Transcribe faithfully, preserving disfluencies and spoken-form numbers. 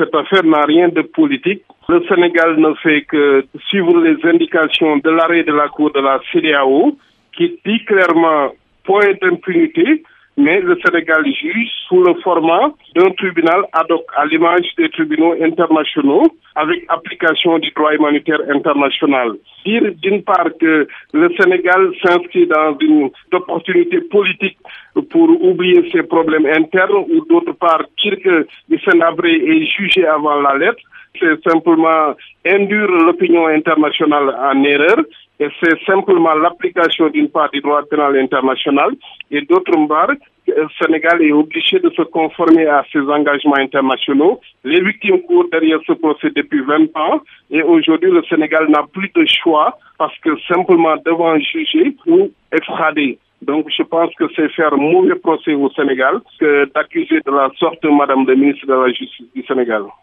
cette affaire n'a rien de politique. Le Sénégal ne fait que suivre les indications de l'arrêt de la Cour de la C E D E A O qui dit clairement point d'impunité, mais le Sénégal juge sous le format d'un tribunal ad hoc à l'image des tribunaux internationaux avec application du droit humanitaire international. Dire d'une part que le Sénégal s'inscrit dans une opportunité politique pour oublier ses problèmes internes ou d'autre part dire que Hissène Habré est jugé avant la lettre, c'est simplement induire l'opinion internationale en erreur et c'est simplement l'application d'une part du droit pénal international et d'autre part, le Sénégal est obligé de se conformer à ses engagements internationaux. Les victimes courent derrière ce procès depuis vingt ans et aujourd'hui le Sénégal n'a plus de choix parce que simplement devant juger ou extrader. Donc je pense que c'est faire mauvais procès au Sénégal que d'accuser de la sorte Madame la ministre de la Justice du Sénégal.